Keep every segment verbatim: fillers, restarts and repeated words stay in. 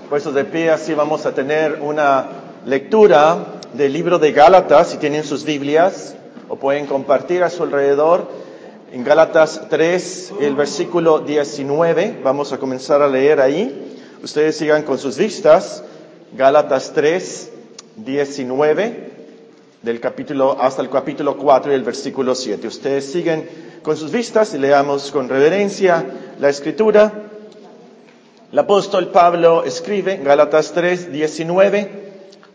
Puestos de pie, así vamos a tener una lectura del libro de Gálatas, si tienen sus Biblias, o pueden compartir a su alrededor. En Gálatas tres, el versículo diecinueve, vamos a comenzar a leer ahí. Ustedes sigan con sus vistas. Gálatas tres, diecinueve, del capítulo, hasta el capítulo cuatro y el versículo siete. Ustedes siguen con sus vistas y leamos con reverencia la Escritura. El apóstol Pablo escribe, Gálatas tres, diecinueve,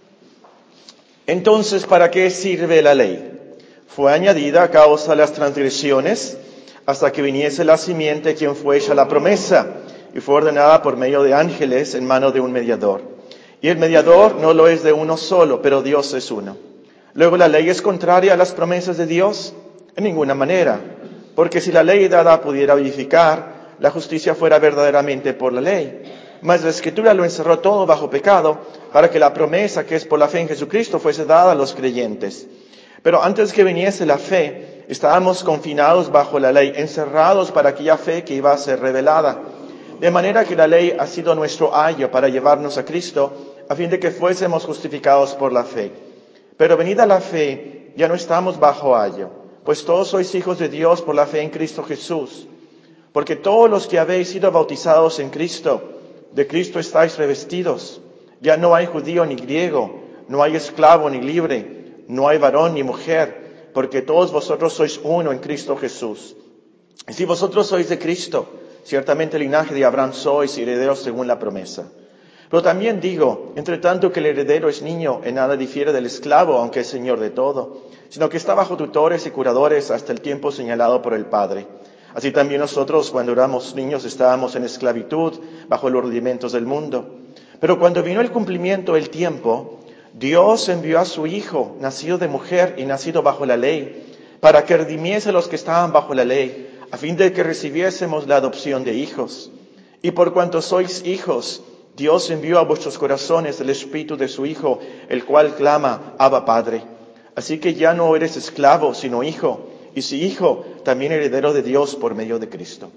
entonces, ¿para qué sirve la ley? Fue añadida a causa de las transgresiones, hasta que viniese la simiente, quien fue hecha la promesa, y fue ordenada por medio de ángeles en mano de un mediador. Y el mediador no lo es de uno solo, pero Dios es uno. Luego, ¿la ley es contraria a las promesas de Dios? En ninguna manera, porque si la ley dada pudiera vivificar, la justicia fuera verdaderamente por la ley. Mas la Escritura lo encerró todo bajo pecado, para que la promesa que es por la fe en Jesucristo fuese dada a los creyentes. Pero antes que viniese la fe, estábamos confinados bajo la ley, encerrados para aquella fe que iba a ser revelada. De manera que la ley ha sido nuestro ayo para llevarnos a Cristo, a fin de que fuésemos justificados por la fe. Pero venida la fe, ya no estamos bajo ayo, pues todos sois hijos de Dios por la fe en Cristo Jesús. Porque todos los que habéis sido bautizados en Cristo, de Cristo estáis revestidos. Ya no hay judío ni griego, no hay esclavo ni libre, no hay varón ni mujer, porque todos vosotros sois uno en Cristo Jesús. Y si vosotros sois de Cristo, ciertamente el linaje de Abraham sois y herederos según la promesa. Pero también digo, entre tanto que el heredero es niño, en nada difiere del esclavo, aunque es señor de todo, sino que está bajo tutores y curadores hasta el tiempo señalado por el Padre. Así también nosotros, cuando éramos niños, estábamos en esclavitud, bajo los rudimentos del mundo. Pero cuando vino el cumplimiento del tiempo, Dios envió a su Hijo, nacido de mujer y nacido bajo la ley, para que redimiese a los que estaban bajo la ley, a fin de que recibiésemos la adopción de hijos. Y por cuanto sois hijos, Dios envió a vuestros corazones el Espíritu de su Hijo, el cual clama, Abba Padre. Así que ya no eres esclavo, sino hijo, y si hijo, también heredero de Dios por medio de Cristo.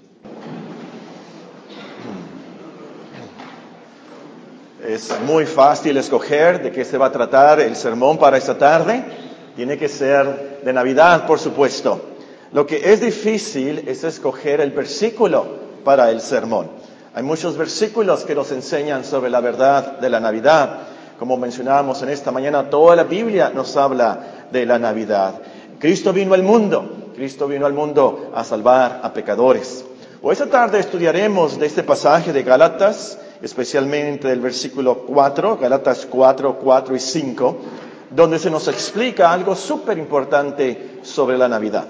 Es muy fácil escoger de qué se va a tratar el sermón para esta tarde. Tiene que ser de Navidad, por supuesto. Lo que es difícil es escoger el versículo para el sermón. Hay muchos versículos que nos enseñan sobre la verdad de la Navidad. Como mencionábamos en esta mañana, toda la Biblia nos habla de la Navidad. Cristo vino al mundo, Cristo vino al mundo a salvar a pecadores. Hoy esta tarde estudiaremos de este pasaje de Gálatas, especialmente del versículo cuatro, Gálatas cuatro, cuatro y cinco, donde se nos explica algo súper importante sobre la Navidad.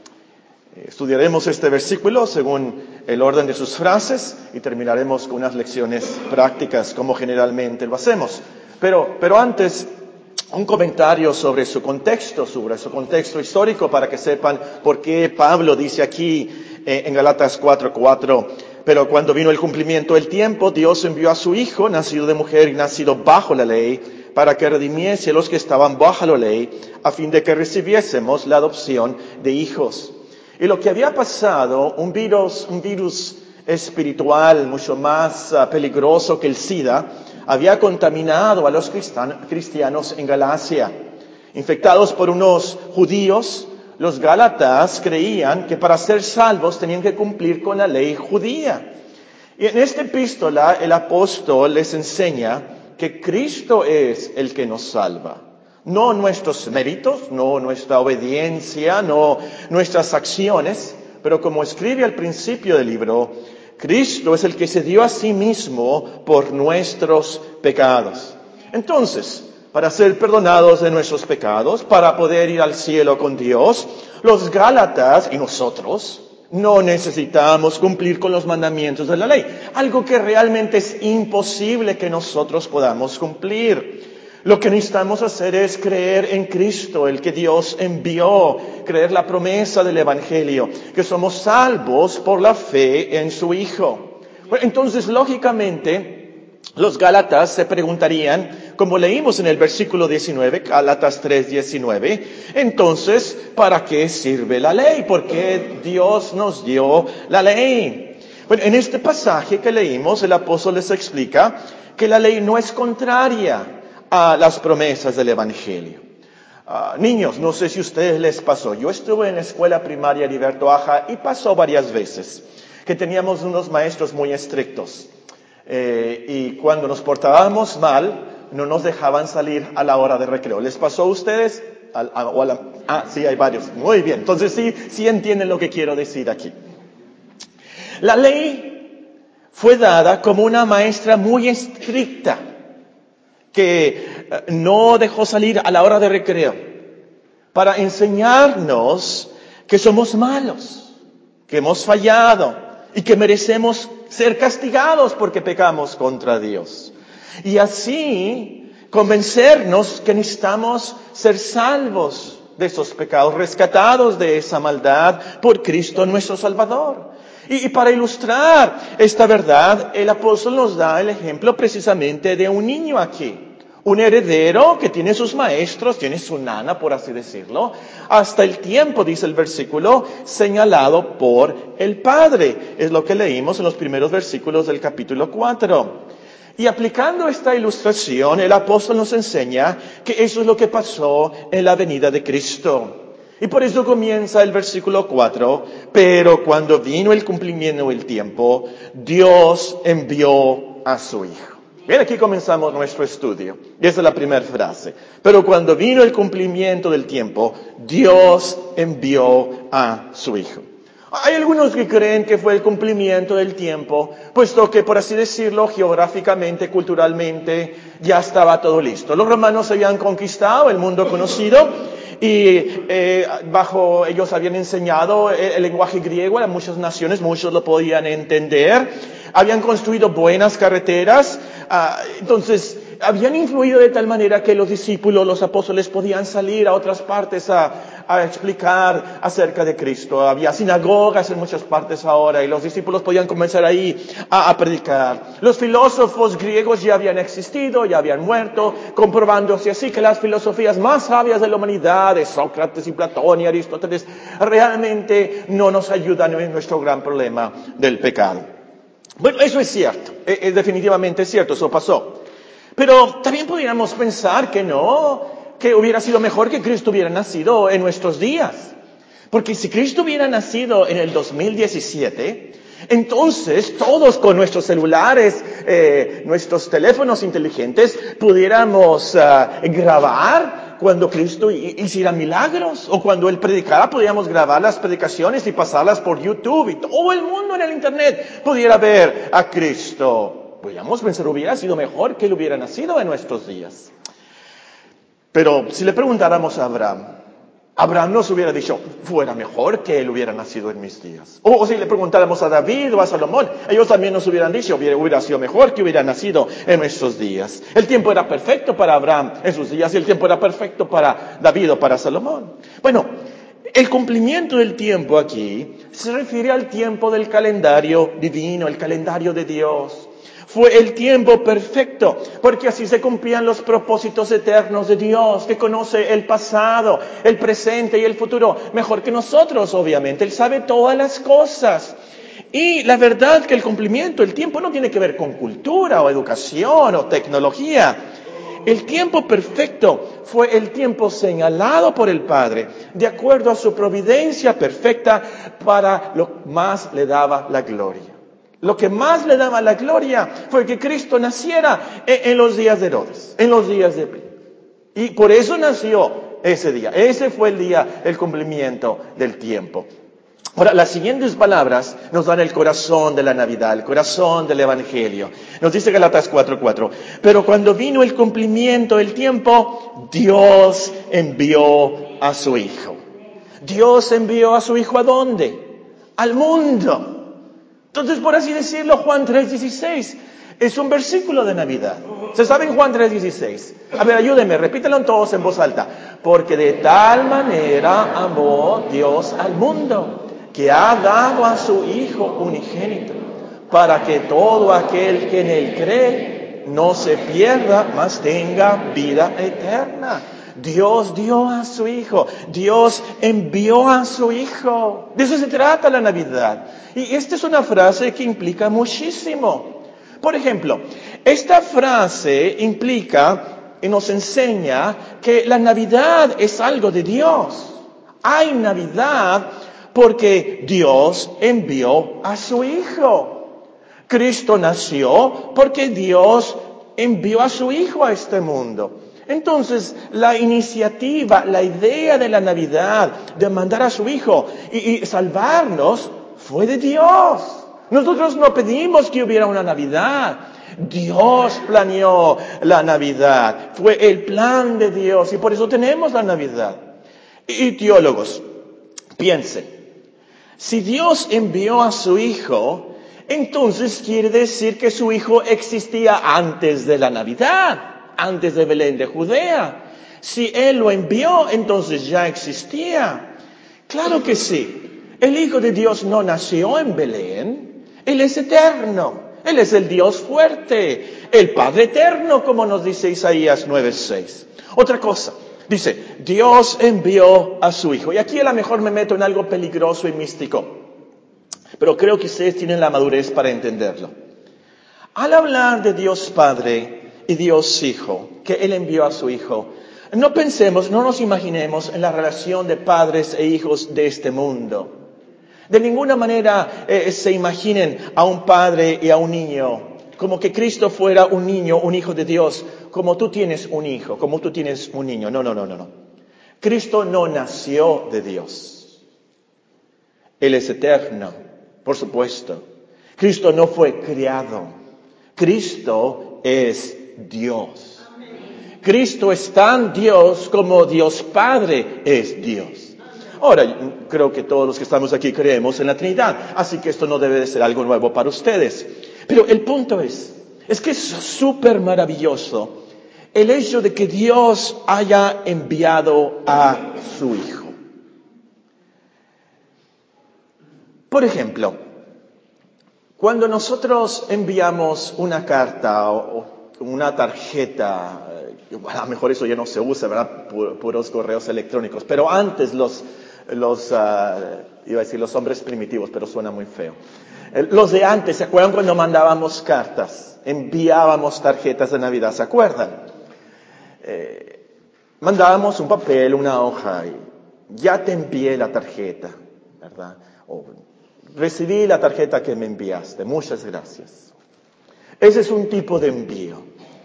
Estudiaremos este versículo según el orden de sus frases y terminaremos con unas lecciones prácticas, como generalmente lo hacemos. Pero, pero antes, un comentario sobre su contexto, sobre su contexto histórico, para que sepan por qué Pablo dice aquí eh, en Gálatas cuatro, cuatro, pero cuando vino el cumplimiento del tiempo, Dios envió a su Hijo, nacido de mujer y nacido bajo la ley, para que redimiese a los que estaban bajo la ley, a fin de que recibiésemos la adopción de hijos. Y lo que había pasado, un virus, un virus espiritual mucho más uh, peligroso que el SIDA, había contaminado a los cristianos en Galacia. Infectados por unos judíos, los gálatas creían que para ser salvos tenían que cumplir con la ley judía. Y en esta epístola el apóstol les enseña que Cristo es el que nos salva. No nuestros méritos, no nuestra obediencia, no nuestras acciones, pero como escribe al principio del libro, Cristo es el que se dio a sí mismo por nuestros pecados. Entonces, para ser perdonados de nuestros pecados, para poder ir al cielo con Dios, los gálatas y nosotros no necesitamos cumplir con los mandamientos de la ley, algo que realmente es imposible que nosotros podamos cumplir. Lo que necesitamos hacer es creer en Cristo, el que Dios envió, creer la promesa del Evangelio, que somos salvos por la fe en su Hijo. Bueno, entonces, lógicamente, los gálatas se preguntarían, como leímos en el versículo diecinueve, Gálatas tres, diecinueve, entonces, ¿para qué sirve la ley? ¿Por qué Dios nos dio la ley? Bueno, en este pasaje que leímos, el apóstol les explica que la ley no es contraria a las promesas del Evangelio. Uh, niños, no sé si a ustedes les pasó. Yo estuve en la escuela primaria Heriberto Aja y pasó varias veces que teníamos unos maestros muy estrictos. Eh, y cuando nos portábamos mal, no nos dejaban salir a la hora de recreo. ¿Les pasó a ustedes? A, a, o a la, ah, sí, hay varios. Muy bien. Entonces sí, sí entienden lo que quiero decir aquí. La ley fue dada como una maestra muy estricta que eh, no dejó salir a la hora de recreo para enseñarnos que somos malos, que hemos fallado y que merecemos ser castigados porque pecamos contra Dios. Y así convencernos que necesitamos ser salvos de esos pecados, rescatados de esa maldad por Cristo nuestro Salvador. Y, y para ilustrar esta verdad, el apóstol nos da el ejemplo precisamente de un niño aquí. Un heredero que tiene sus maestros, tiene su nana, por así decirlo, hasta el tiempo, dice el versículo, señalado por el Padre. Es lo que leímos en los primeros versículos del capítulo cuatro. Y aplicando esta ilustración, el apóstol nos enseña que eso es lo que pasó en la venida de Cristo. Y por eso comienza el versículo cuatro, pero cuando vino el cumplimiento del tiempo, Dios envió a su Hijo. Bien, aquí comenzamos nuestro estudio. Y esa es la primera frase. Pero cuando vino el cumplimiento del tiempo, Dios envió a su Hijo. Hay algunos que creen que fue el cumplimiento del tiempo, puesto que, por así decirlo, geográficamente, culturalmente, ya estaba todo listo. Los romanos habían conquistado el mundo conocido y eh, bajo ellos habían enseñado el, el lenguaje griego a muchas naciones, muchos lo podían entender. Habían construido buenas carreteras, uh, entonces habían influido de tal manera que los discípulos, los apóstoles podían salir a otras partes a, a explicar acerca de Cristo. Había sinagogas en muchas partes ahora y los discípulos podían comenzar ahí a, a predicar. Los filósofos griegos ya habían existido, ya habían muerto, comprobándose así que las filosofías más sabias de la humanidad, de Sócrates y Platón y Aristóteles, realmente no nos ayudan en nuestro gran problema del pecado. Bueno, eso es cierto, es, es definitivamente cierto, eso pasó. Pero también podríamos pensar que no, que hubiera sido mejor que Cristo hubiera nacido en nuestros días. Porque si Cristo hubiera nacido en el dos mil diecisiete, entonces todos con nuestros celulares, eh, nuestros teléfonos inteligentes, pudiéramos uh, grabar cuando Cristo hiciera milagros, o cuando Él predicara, podíamos grabar las predicaciones y pasarlas por YouTube, y todo el mundo en el Internet pudiera ver a Cristo. Podríamos pensar, hubiera sido mejor que Él hubiera nacido en nuestros días. Pero si le preguntáramos a Abraham, Abraham nos hubiera dicho, fuera mejor que él hubiera nacido en mis días. O, o si le preguntáramos a David o a Salomón, ellos también nos hubieran dicho, hubiera, hubiera sido mejor que hubiera nacido en nuestros días. El tiempo era perfecto para Abraham en sus días y el tiempo era perfecto para David o para Salomón. Bueno, el cumplimiento del tiempo aquí se refiere al tiempo del calendario divino, el calendario de Dios. Fue el tiempo perfecto, porque así se cumplían los propósitos eternos de Dios, que conoce el pasado, el presente y el futuro, mejor que nosotros, obviamente. Él sabe todas las cosas. Y la verdad que el cumplimiento, el tiempo no tiene que ver con cultura o educación o tecnología. El tiempo perfecto fue el tiempo señalado por el Padre, de acuerdo a su providencia perfecta, para lo que más le daba la gloria. Lo que más le daba la gloria fue que Cristo naciera en, en los días de Herodes, en los días de... Y por eso nació ese día. Ese fue el día del cumplimiento del tiempo. Ahora, las siguientes palabras nos dan el corazón de la Navidad, el corazón del Evangelio. Nos dice Gálatas cuatro cuatro. Pero cuando vino el cumplimiento del tiempo, Dios envió a su Hijo. Dios envió a su Hijo ¿a dónde? Al mundo. Entonces, por así decirlo, Juan tres dieciséis es un versículo de Navidad. ¿Se saben Juan tres dieciséis? A ver, ayúdenme, repítanlo todos en voz alta. Porque de tal manera amó Dios al mundo, que ha dado a su Hijo unigénito, para que todo aquel que en Él cree no se pierda, mas tenga vida eterna. Dios dio a su Hijo, Dios envió a su Hijo. De eso se trata la Navidad. Y esta es una frase que implica muchísimo. Por ejemplo, esta frase implica y nos enseña que la Navidad es algo de Dios. Hay Navidad porque Dios envió a su Hijo. Cristo nació porque Dios envió a su Hijo a este mundo. Entonces, la iniciativa, la idea de la Navidad, de mandar a su Hijo y, y salvarnos, fue de Dios. Nosotros no pedimos que hubiera una Navidad. Dios planeó la Navidad. Fue el plan de Dios y por eso tenemos la Navidad. Y teólogos, piensen, si Dios envió a su Hijo, entonces quiere decir que su Hijo existía antes de la Navidad, antes de Belén de Judea. Si Él lo envió, entonces ya existía. Claro que sí. El Hijo de Dios no nació en Belén. Él es eterno. Él es el Dios fuerte, el Padre eterno, como nos dice Isaías nueve seis. Otra cosa, dice, Dios envió a su Hijo. Y aquí a lo mejor me meto en algo peligroso y místico, pero creo que ustedes tienen la madurez para entenderlo. Al hablar de Dios Padre y Dios Hijo, que Él envió a su Hijo, no pensemos, no nos imaginemos en la relación de padres e hijos de este mundo. De ninguna manera eh, se imaginen a un padre y a un niño, como que Cristo fuera un niño, un hijo de Dios, como tú tienes un hijo, como tú tienes un niño. No, no, no, no, no. Cristo no nació de Dios. Él es eterno, por supuesto. Cristo no fue criado. Cristo es Dios. Cristo es tan Dios como Dios Padre es Dios. Ahora, creo que todos los que estamos aquí creemos en la Trinidad, así que esto no debe de ser algo nuevo para ustedes. Pero el punto es, es que es súper maravilloso el hecho de que Dios haya enviado a su Hijo. Por ejemplo, cuando nosotros enviamos una carta o una tarjeta, bueno, a lo mejor eso ya no se usa, ¿verdad? Puros correos electrónicos, pero antes los... Los, uh, iba a decir los hombres primitivos, pero suena muy feo. Los de antes, ¿se acuerdan cuando mandábamos cartas? Enviábamos tarjetas de Navidad, ¿se acuerdan? Eh, mandábamos un papel, una hoja, y ya te envié la tarjeta, ¿verdad? O recibí la tarjeta que me enviaste, muchas gracias. Ese es un tipo de envío.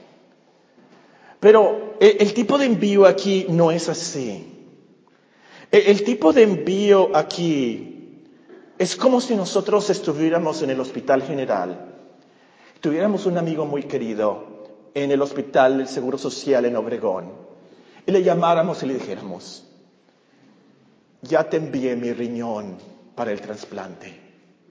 Pero el, el tipo de envío aquí no es así. El tipo de envío aquí es como si nosotros estuviéramos en el Hospital General, tuviéramos un amigo muy querido en el Hospital del Seguro Social en Obregón, y le llamáramos y le dijéramos, ya te envié mi riñón para el trasplante.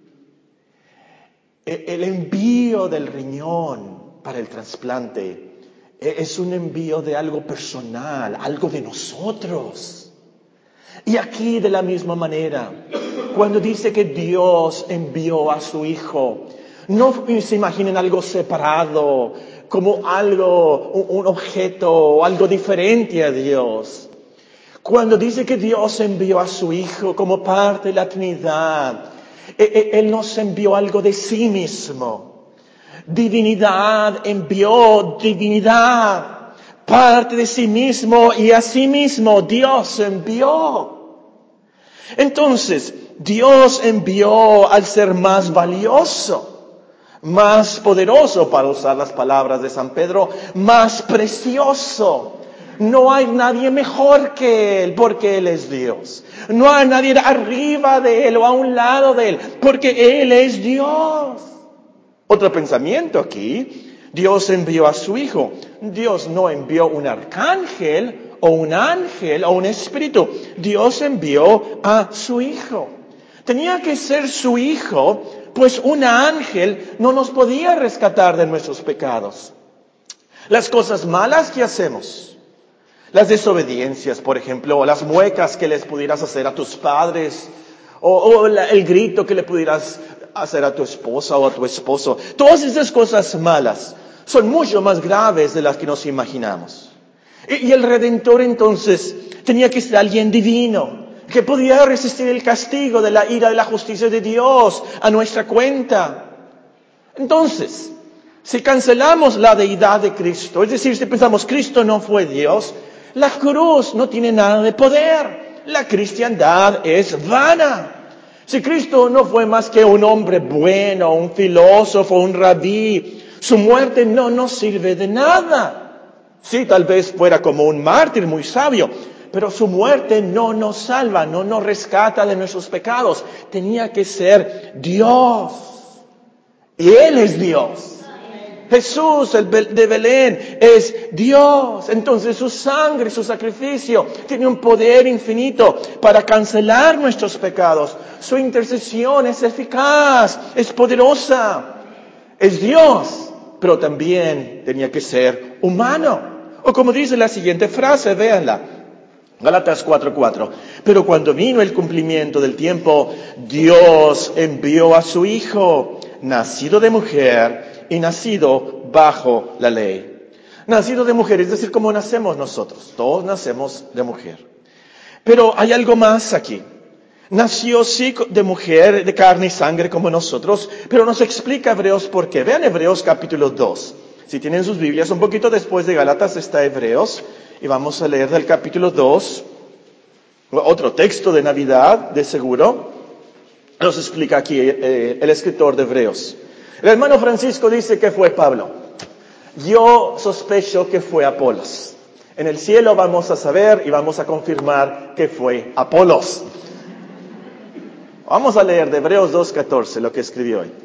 El envío del riñón para el trasplante es un envío de algo personal, algo de nosotros. Y aquí de la misma manera, cuando dice que Dios envió a su Hijo, no se imaginen algo separado, como algo, un objeto, algo diferente a Dios. Cuando dice que Dios envió a su Hijo como parte de la Trinidad, Él nos envió algo de sí mismo. Divinidad envió divinidad. Parte de sí mismo y a sí mismo Dios envió. Entonces, Dios envió al ser más valioso, más poderoso, para usar las palabras de San Pedro, más precioso. No hay nadie mejor que Él, porque Él es Dios. No hay nadie arriba de Él o a un lado de Él, porque Él es Dios. Otro pensamiento aquí. Dios envió a su Hijo. Dios no envió un arcángel o un ángel o un espíritu. Dios envió a su Hijo. Tenía que ser su Hijo, pues un ángel no nos podía rescatar de nuestros pecados. Las cosas malas que hacemos, las desobediencias, por ejemplo, o las muecas que les pudieras hacer a tus padres, o, o la, el grito que le pudieras hacer a tu esposa o a tu esposo. Todas esas cosas malas son mucho más graves de las que nos imaginamos. Y, y el Redentor entonces tenía que ser alguien divino, que podía resistir el castigo de la ira de la justicia de Dios a nuestra cuenta. Entonces, Si cancelamos la deidad de Cristo, es decir, si pensamos Cristo no fue Dios, la cruz no tiene nada de poder. La cristiandad es vana. Si Cristo no fue más que un hombre bueno, un filósofo, un rabí, su muerte no nos sirve de nada. Sí, tal vez fuera como un mártir muy sabio, pero su muerte no nos salva, no nos rescata de nuestros pecados. Tenía que ser Dios. Y Él es Dios. Jesús, el de Belén, es Dios. Entonces su sangre, su sacrificio, tiene un poder infinito para cancelar nuestros pecados. Su intercesión es eficaz, es poderosa. Es Dios, pero también tenía que ser humano. O como dice la siguiente frase, véanla. Gálatas cuatro cuatro. Pero cuando vino el cumplimiento del tiempo, Dios envió a su Hijo, nacido de mujer y nacido bajo la ley. Nacido de mujer, es decir, como nacemos nosotros. Todos nacemos de mujer. Pero hay algo más aquí. Nació sí de mujer, de carne y sangre como nosotros, pero nos explica Hebreos por qué. Vean Hebreos capítulo dos. Si tienen sus Biblias, un poquito después de Gálatas está Hebreos. Y vamos a leer del capítulo dos, otro texto de Navidad, de seguro. Nos explica aquí eh, el escritor de Hebreos. El hermano Francisco dice que fue Pablo. Yo sospecho que fue Apolos. En el cielo vamos a saber y vamos a confirmar que fue Apolos. Vamos a leer de Hebreos dos catorce lo que escribió hoy.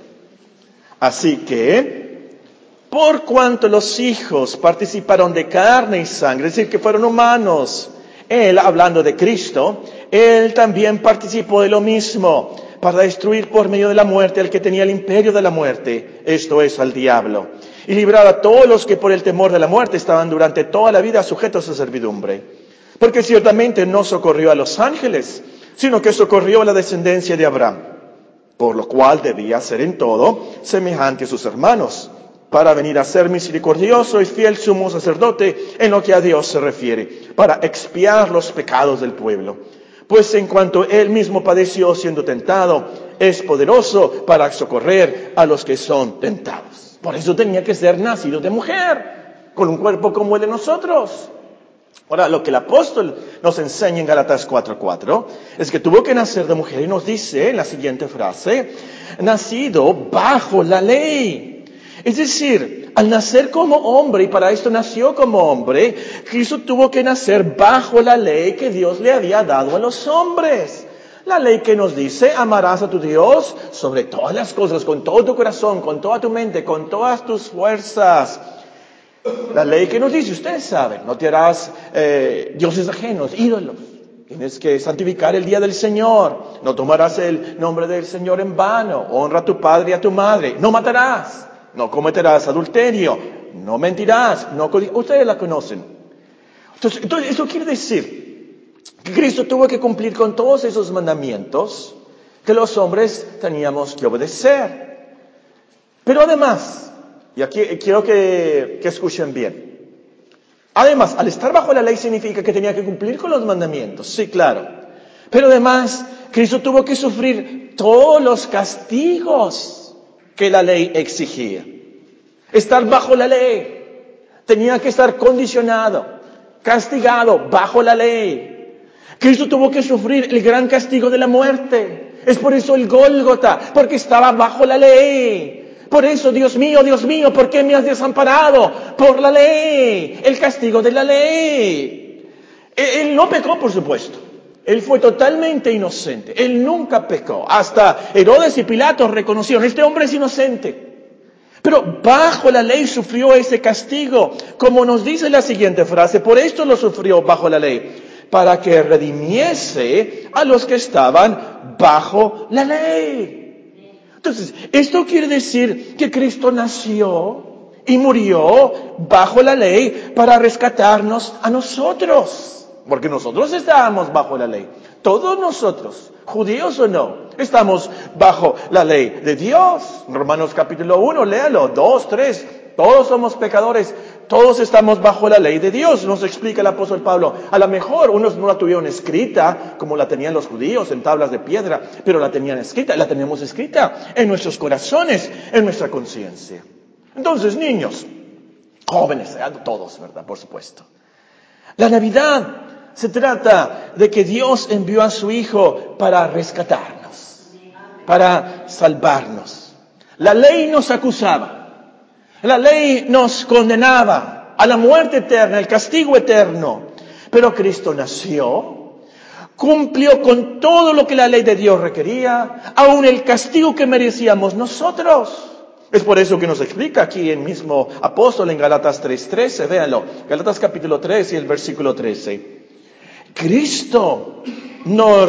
Así que, por cuanto los hijos participaron de carne y sangre, es decir, que fueron humanos, él, hablando de Cristo, él también participó de lo mismo, para destruir por medio de la muerte al que tenía el imperio de la muerte, esto es, al diablo, y librar a todos los que por el temor de la muerte estaban durante toda la vida sujetos a servidumbre. Porque ciertamente no socorrió a los ángeles, sino que socorrió a la descendencia de Abraham, por lo cual debía ser en todo semejante a sus hermanos, para venir a ser misericordioso y fiel sumo sacerdote en lo que a Dios se refiere, para expiar los pecados del pueblo. Pues en cuanto él mismo padeció siendo tentado, es poderoso para socorrer a los que son tentados. Por eso tenía que ser nacido de mujer, con un cuerpo como el de nosotros. Ahora, lo que el apóstol nos enseña en Gálatas cuatro cuatro es que tuvo que nacer de mujer y nos dice en la siguiente frase, nacido bajo la ley. Es decir, al nacer como hombre, y para esto nació como hombre, Cristo tuvo que nacer bajo la ley que Dios le había dado a los hombres. La ley que nos dice, amarás a tu Dios sobre todas las cosas, con todo tu corazón, con toda tu mente, con todas tus fuerzas. La ley que nos dice, ustedes saben, no te harás eh, dioses ajenos, ídolos. Tienes que santificar el día del Señor. No tomarás el nombre del Señor en vano. Honra a tu padre y a tu madre. No matarás. No cometerás adulterio. No mentirás. No codi- Ustedes la conocen. Entonces, entonces, eso quiere decir que Cristo tuvo que cumplir con todos esos mandamientos que los hombres teníamos que obedecer. Pero además, y aquí quiero que, que escuchen bien. Además, al estar bajo la ley significa que tenía que cumplir con los mandamientos. Sí, claro. Pero además, Cristo tuvo que sufrir todos los castigos que la ley exigía. Estar bajo la ley. Tenía que estar condicionado, castigado bajo la ley. Cristo tuvo que sufrir el gran castigo de la muerte. Es por eso el Gólgota, porque estaba bajo la ley. Por eso, Dios mío, Dios mío, ¿por qué me has desamparado? Por la ley, el castigo de la ley. Él no pecó, por supuesto. Él fue totalmente inocente. Él nunca pecó. Hasta Herodes y Pilatos reconocieron, este hombre es inocente. Pero bajo la ley sufrió ese castigo. Como nos dice la siguiente frase, por esto lo sufrió bajo la ley, para que redimiese a los que estaban bajo la ley. Entonces, esto quiere decir que Cristo nació y murió bajo la ley para rescatarnos a nosotros. Porque nosotros estábamos bajo la ley. Todos nosotros, judíos o no, estamos bajo la ley de Dios. Romanos capítulo uno, léalo, dos, tres. Todos somos pecadores, todos estamos bajo la ley de Dios, nos explica el apóstol Pablo. A lo mejor unos no la tuvieron escrita, como la tenían los judíos, en tablas de piedra, pero la tenían escrita, la tenemos escrita en nuestros corazones, en nuestra conciencia. Entonces, niños, jóvenes, todos, ¿verdad? Por supuesto. La Navidad se trata de que Dios envió a su Hijo para rescatarnos, para salvarnos. La ley nos acusaba, la ley nos condenaba a la muerte eterna, al castigo eterno. Pero Cristo nació, cumplió con todo lo que la ley de Dios requería, aun el castigo que merecíamos nosotros. Es por eso que nos explica aquí el mismo apóstol en Gálatas tres trece, véanlo, Gálatas capítulo tres y el versículo trece. Cristo nos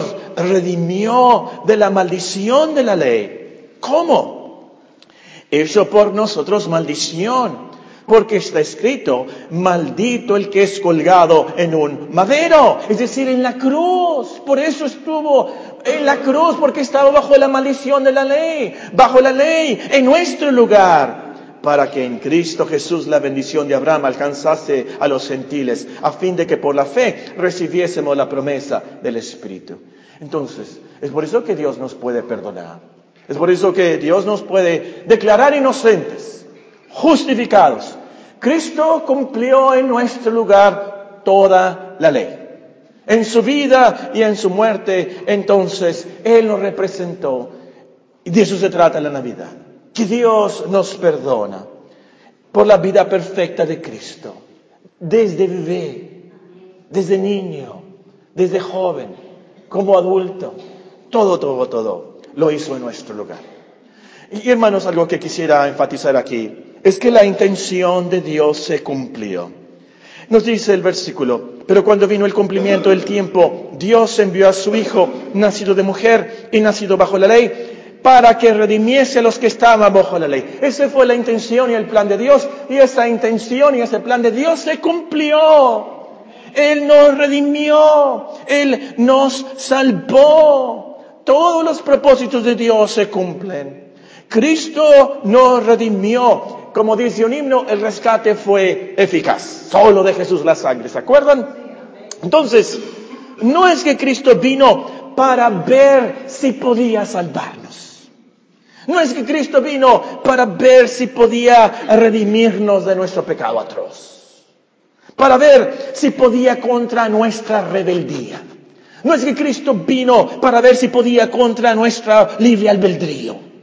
redimió de la maldición de la ley. ¿Cómo? Hecho por nosotros maldición, porque está escrito, maldito el que es colgado en un madero, es decir, en la cruz. Por eso estuvo en la cruz, porque estaba bajo la maldición de la ley, bajo la ley, en nuestro lugar, para que en Cristo Jesús la bendición de Abraham alcanzase a los gentiles, a fin de que por la fe recibiésemos la promesa del Espíritu. Entonces, es por eso que Dios nos puede perdonar. Es por eso que Dios nos puede declarar inocentes, justificados. Cristo cumplió en nuestro lugar toda la ley. En su vida y en su muerte, entonces, Él nos representó. Y de eso se trata la Navidad. Que Dios nos perdona por la vida perfecta de Cristo. Desde bebé, desde niño, desde joven, como adulto. Todo, todo, todo lo hizo en nuestro lugar. Y hermanos, algo que quisiera enfatizar aquí es que la intención de Dios se cumplió. Nos dice el versículo, pero cuando vino el cumplimiento del tiempo, Dios envió a su Hijo, nacido de mujer y nacido bajo la ley, para que redimiese a los que estaban bajo la ley. Esa fue la intención y el plan de Dios, y esa intención y ese plan de Dios se cumplió. Él nos redimió, Él nos salvó. Todos los propósitos de Dios se cumplen. Cristo nos redimió. Como dice un himno, el rescate fue eficaz. Solo de Jesús la sangre, ¿se acuerdan? Entonces, no es que Cristo vino para ver si podía salvarnos. No es que Cristo vino para ver si podía redimirnos de nuestro pecado atroz. Para ver si podía contra nuestra rebeldía. No es que Cristo vino para ver si podía contra nuestra libre albedrío.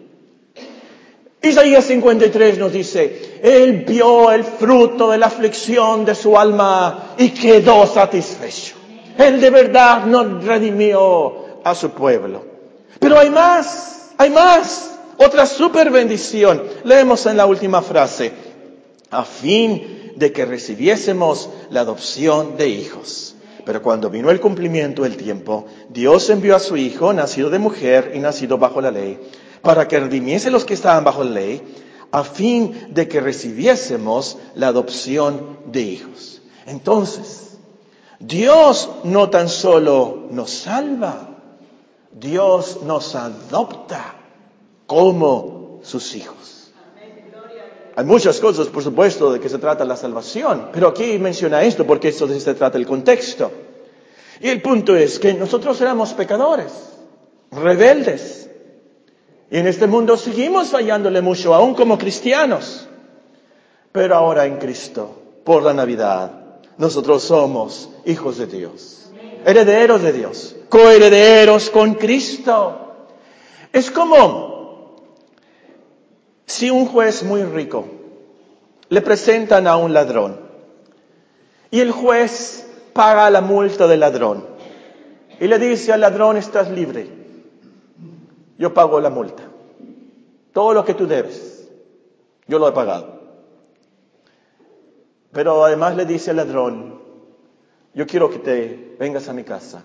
Isaías cincuenta y tres nos dice, Él vio el fruto de la aflicción de su alma y quedó satisfecho. Él de verdad nos redimió a su pueblo. Pero hay más, hay más. Otra super bendición. Leemos en la última frase, a fin de que recibiésemos la adopción de hijos. Pero cuando vino el cumplimiento del tiempo, Dios envió a su Hijo, nacido de mujer y nacido bajo la ley, para que redimiese los que estaban bajo la ley, a fin de que recibiésemos la adopción de hijos. Entonces, Dios no tan solo nos salva, Dios nos adopta como sus hijos. Hay muchas cosas, por supuesto, de que se trata la salvación, pero aquí menciona esto porque esto de se trata el contexto. Y el punto es que nosotros éramos pecadores, rebeldes. Y en este mundo seguimos fallándole mucho, aún como cristianos. Pero ahora en Cristo, por la Navidad, nosotros somos hijos de Dios, herederos de Dios, coherederos con Cristo. Es como si un juez muy rico le presentan a un ladrón y el juez paga la multa del ladrón y le dice al ladrón, estás libre. Yo pago la multa. Todo lo que tú debes, yo lo he pagado. Pero además le dice al ladrón, yo quiero que te vengas a mi casa.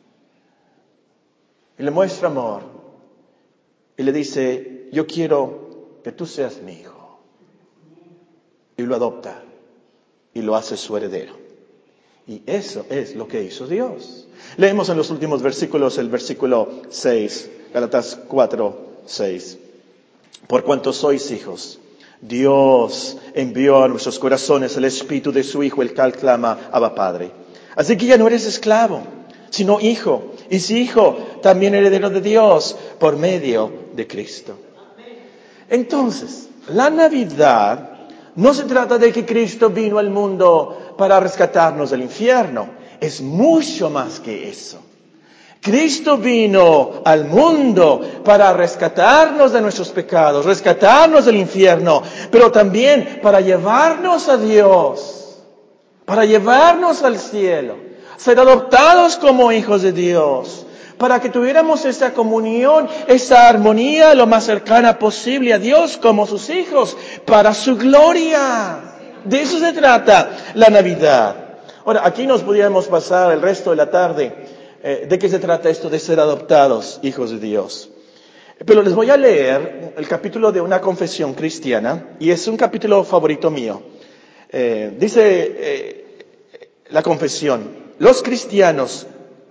Y le muestra amor. Y le dice, yo quiero que tú seas mi hijo. Y lo adopta. Y lo hace su heredero. Y eso es lo que hizo Dios. Leemos en los últimos versículos el versículo seis. Gálatas cuatro, seis. Por cuanto sois hijos, Dios envió a nuestros corazones el espíritu de su Hijo, el cual clama, Abba Padre. Así que ya no eres esclavo, sino hijo. Y si hijo, también heredero de Dios por medio de Cristo. Entonces, La Navidad no se trata de que Cristo vino al mundo para rescatarnos del infierno. Es mucho más que eso. Cristo vino al mundo para rescatarnos de nuestros pecados, rescatarnos del infierno, pero también para llevarnos a Dios, para llevarnos al cielo, ser adoptados como hijos de Dios, para que tuviéramos esa comunión, esa armonía lo más cercana posible a Dios como sus hijos, para su gloria. De eso se trata la Navidad. Ahora, aquí nos podríamos pasar el resto de la tarde. Eh, ¿De qué se trata esto de ser adoptados hijos de Dios? Pero les voy a leer el capítulo de una confesión cristiana, y es un capítulo favorito mío. Eh, dice eh, la confesión: los cristianos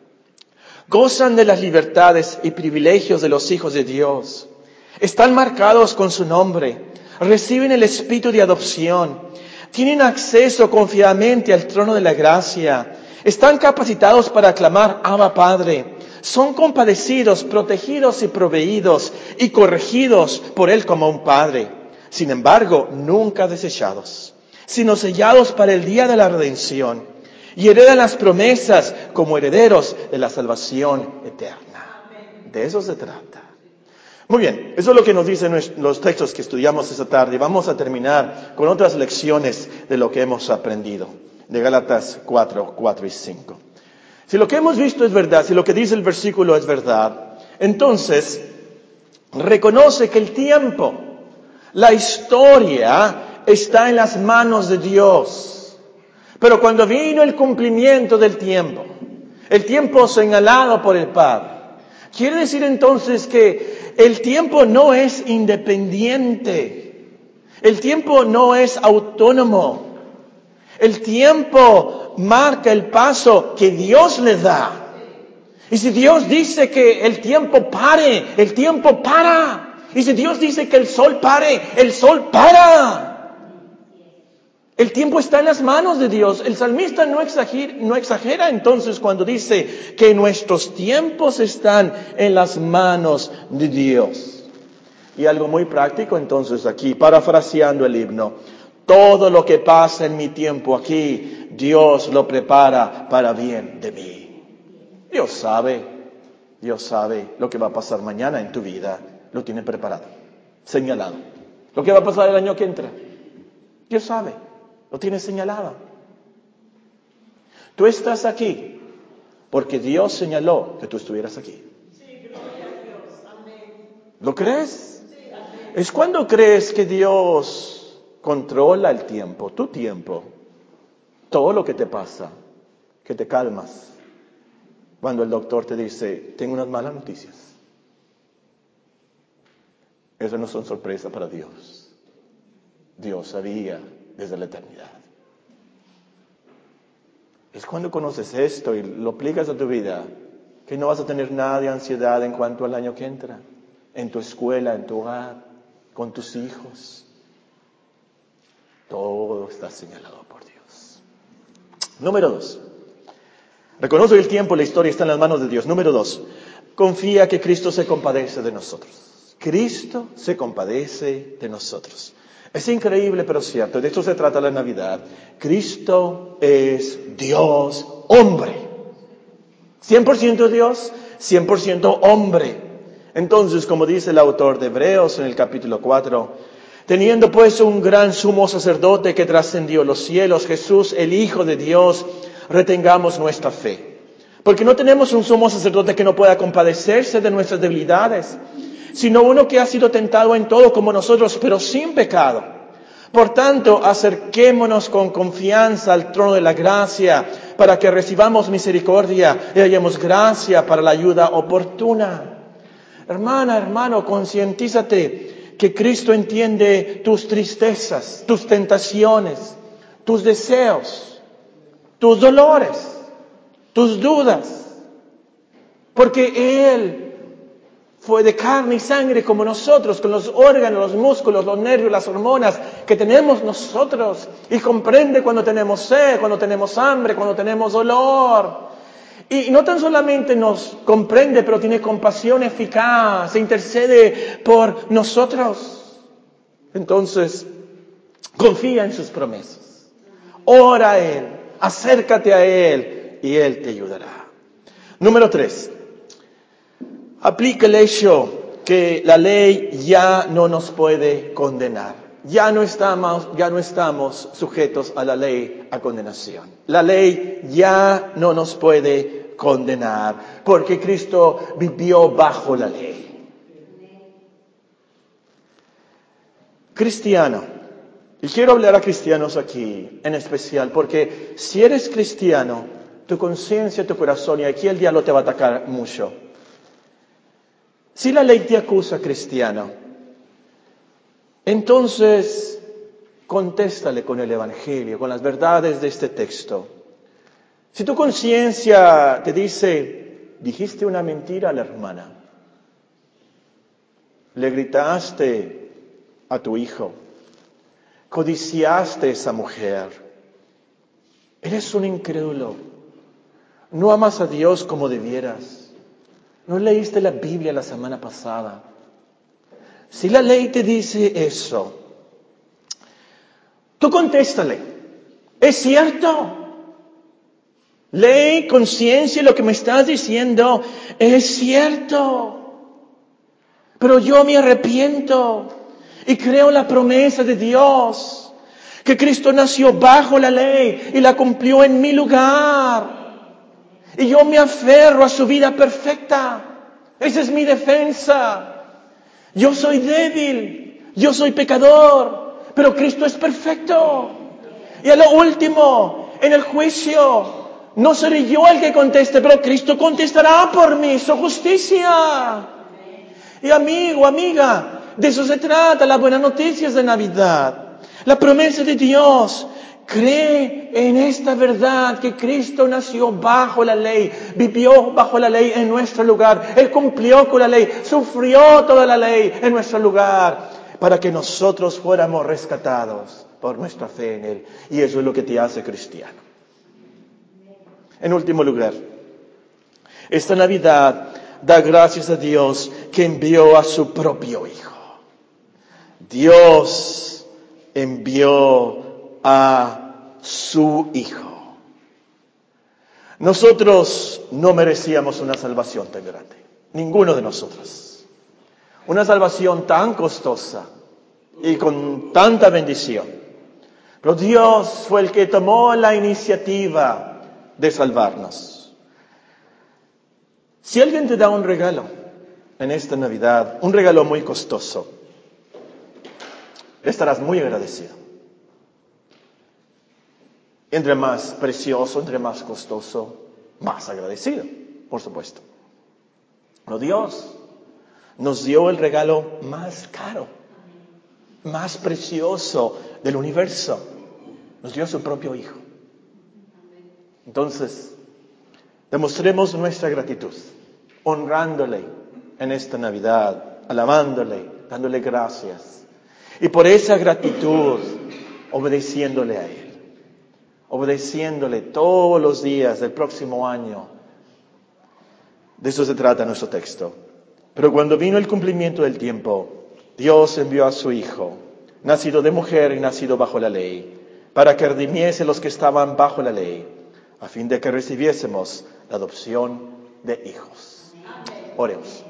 gozan de las libertades y privilegios de los hijos de Dios. Están marcados con su nombre, reciben el espíritu de adopción, tienen acceso confiadamente al trono de la gracia, están capacitados para clamar Abba Padre, son compadecidos, protegidos y proveídos y corregidos por Él como un Padre. Sin embargo, nunca desechados, sino sellados para el día de la redención, y heredan las promesas como herederos de la salvación eterna. De eso se trata. Muy bien, eso es lo que nos dicen los textos que estudiamos esta tarde. Vamos a terminar con otras lecciones de lo que hemos aprendido, de Gálatas cuatro, cuatro y cinco. Si lo que hemos visto es verdad, si lo que dice el versículo es verdad, entonces reconoce que el tiempo, la historia, está en las manos de Dios. Pero cuando vino el cumplimiento del tiempo, el tiempo señalado por el Padre, quiere decir entonces que el tiempo no es independiente, el tiempo no es autónomo, el tiempo marca el paso que Dios le da. Y si Dios dice que el tiempo pare, el tiempo para. Y si Dios dice que el sol pare, el sol para. El tiempo está en las manos de Dios. El salmista no exagera, no exagera entonces cuando dice que nuestros tiempos están en las manos de Dios. Y algo muy práctico entonces aquí, parafraseando el himno: todo lo que pasa en mi tiempo aquí, Dios lo prepara para bien de mí. Dios sabe, Dios sabe lo que va a pasar mañana en tu vida. Lo tiene preparado, señalado. Lo que va a pasar el año que entra, Dios sabe, lo tiene señalado. Tú estás aquí porque Dios señaló que tú estuvieras aquí. ¿Lo crees? Es cuando crees que Dios controla el tiempo, tu tiempo, todo lo que te pasa, que te calmas. Cuando el doctor te dice: tengo unas malas noticias. Eso no son sorpresa para Dios. Dios sabía desde la eternidad. Es cuando conoces esto y lo aplicas a tu vida, que no vas a tener nada de ansiedad en cuanto al año que entra, en tu escuela, en tu hogar, con tus hijos. Todo está señalado por Dios. Número dos. Reconoce que el tiempo, la historia está en las manos de Dios. Número dos. Confía que Cristo se compadece de nosotros. Cristo se compadece de nosotros. Es increíble, pero cierto. De esto se trata la Navidad. Cristo es Dios hombre. cien por ciento Dios, cien por ciento hombre. Entonces, como dice el autor de Hebreos en el capítulo cuatro, teniendo pues un gran sumo sacerdote que trascendió los cielos, Jesús, el Hijo de Dios, retengamos nuestra fe. Porque no tenemos un sumo sacerdote que no pueda compadecerse de nuestras debilidades, sino uno que ha sido tentado en todo como nosotros, pero sin pecado. Por tanto, acerquémonos con confianza al trono de la gracia, para que recibamos misericordia y hallemos gracia para la ayuda oportuna. Hermana, hermano, concientízate que Cristo entiende tus tristezas, tus tentaciones, tus deseos, tus dolores, tus dudas, porque Él fue de carne y sangre como nosotros, con los órganos, los músculos, los nervios, las hormonas que tenemos nosotros, y comprende cuando tenemos sed, cuando tenemos hambre, cuando tenemos dolor. Y no tan solamente nos comprende, pero tiene compasión eficaz, se intercede por nosotros. Entonces, confía en sus promesas. Ora a Él, acércate a Él y Él te ayudará. Número tres, aplica el hecho que la ley ya no nos puede condenar. Ya no estamos, ya no estamos sujetos a la ley a condenación. La ley ya no nos puede condenar porque Cristo vivió bajo la ley. Cristiano, y quiero hablar a cristianos aquí en especial porque si eres cristiano, tu conciencia, tu corazón, y aquí el diablo te va a atacar mucho. Si la ley te acusa, cristiano, entonces contéstale con el Evangelio, con las verdades de este texto. Si tu conciencia te dice, dijiste una mentira a la hermana, le gritaste a tu hijo, codiciaste a esa mujer, eres un incrédulo, no amas a Dios como debieras, no leíste la Biblia la semana pasada. Si la ley te dice eso, tú contéstale, ¿es cierto? Ley, conciencia, lo que me estás diciendo es cierto. Pero yo me arrepiento y creo en la promesa de Dios, que Cristo nació bajo la ley y la cumplió en mi lugar. Y yo me aferro a su vida perfecta. Esa es mi defensa. Yo soy débil, yo soy pecador, pero Cristo es perfecto. Y a lo último, en el juicio, no seré yo el que conteste, pero Cristo contestará por mí, su justicia. Y amigo, amiga, de eso se trata las buenas noticias de Navidad. La promesa de Dios. Cree en esta verdad que Cristo nació bajo la ley, vivió bajo la ley en nuestro lugar. Él cumplió con la ley, sufrió toda la ley en nuestro lugar para que nosotros fuéramos rescatados por nuestra fe en Él. Y eso es lo que te hace cristiano. En último lugar, esta Navidad da gracias a Dios que envió a su propio Hijo. Dios envió a su Hijo. Nosotros no merecíamos una salvación tan grande. Ninguno de nosotros. Una salvación tan costosa y con tanta bendición. Pero Dios fue el que tomó la iniciativa de salvarnos. Si alguien te da un regalo en esta Navidad, un regalo muy costoso, estarás muy agradecido. Entre más precioso, entre más costoso, más agradecido, por supuesto. Pero Dios nos dio el regalo más caro, más precioso del universo. Nos dio su propio Hijo. Entonces, demostremos nuestra gratitud, honrándole en esta Navidad, alabándole, dándole gracias. Y por esa gratitud, obedeciéndole a Él. Obedeciéndole todos los días del próximo año. De eso se trata nuestro texto. Pero cuando vino el cumplimiento del tiempo, Dios envió a su Hijo, nacido de mujer y nacido bajo la ley, para que redimiese los que estaban bajo la ley, a fin de que recibiésemos la adopción de hijos. Oremos.